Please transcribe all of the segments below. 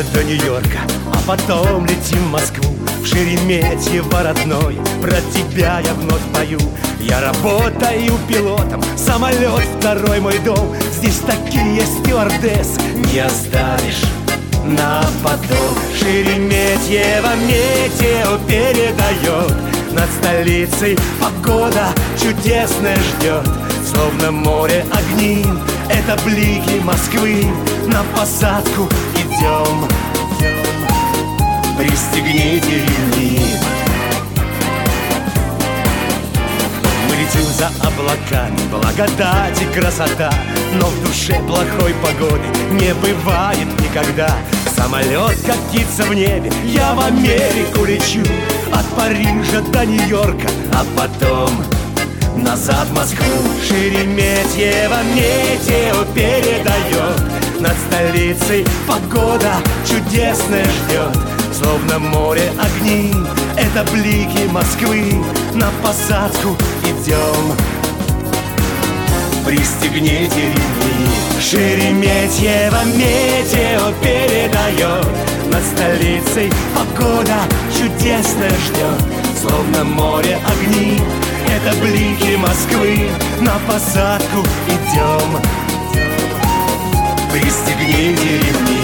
до Нью-Йорка, а потом летим в Москву. В Шереметьево родной, про тебя я вновь пою. Я работаю пилотом, самолет второй мой дом. Здесь такие стюардессы не оставишь на потом. Шереметьево метео передает, над столицей погода чудесная ждет. Словно море огни, это блики Москвы. На посадку идем, пристегните ремни. Мы летим за облаками, благодать и красота. Но в душе плохой погоды не бывает никогда. Самолет катится в небе, я в Америку лечу. От Парижа до Нью-Йорка, а потом назад в Москву. Шереметьево метео передает, над столицей погода чудесная ждет. Словно море огни, это блики Москвы. На посадку идем, пристегните ремни. Шереметьево метео передает, над столицей погода чудесная ждет. Словно море огни, это блики Москвы. На посадку идем, пристегните ремни.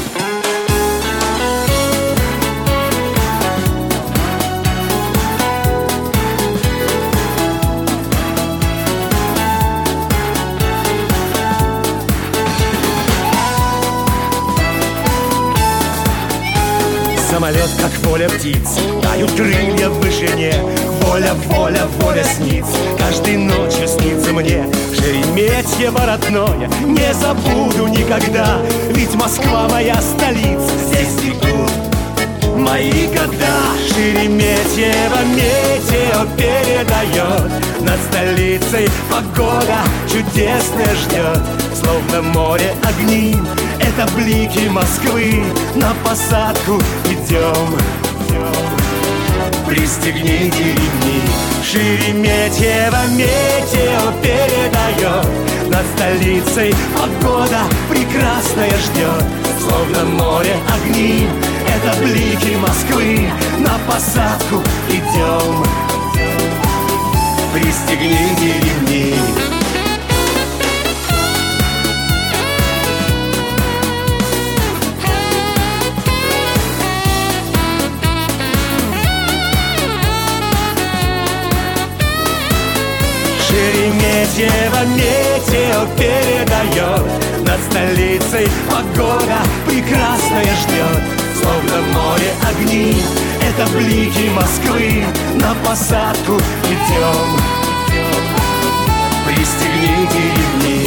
Самолет, как воля птиц, дают крылья в вышине. Воля, воля, воля снится, каждой ночью снится мне. Шереметьево родное, не забуду никогда. Ведь Москва моя столица, здесь текут мои года. Шереметьево метео передает, над столицей погода чудесная ждет. Словно море огни, это блики Москвы. На посадку идем, пристегните ремни. Шереметьево метео передает, над столицей погода прекрасная ждет. Словно море огни, это блики Москвы. На посадку идем, пристегните ремни. Шереметьево метео передает, над столицей погода прекрасная ждет. Словно море огни, это блики Москвы. На посадку идем, пристегните ремни.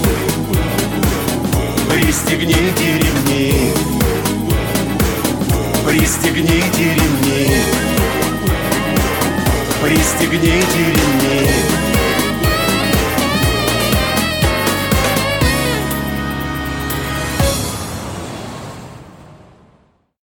Пристегните ремни. Пристегните ремни. Пристегните ремни.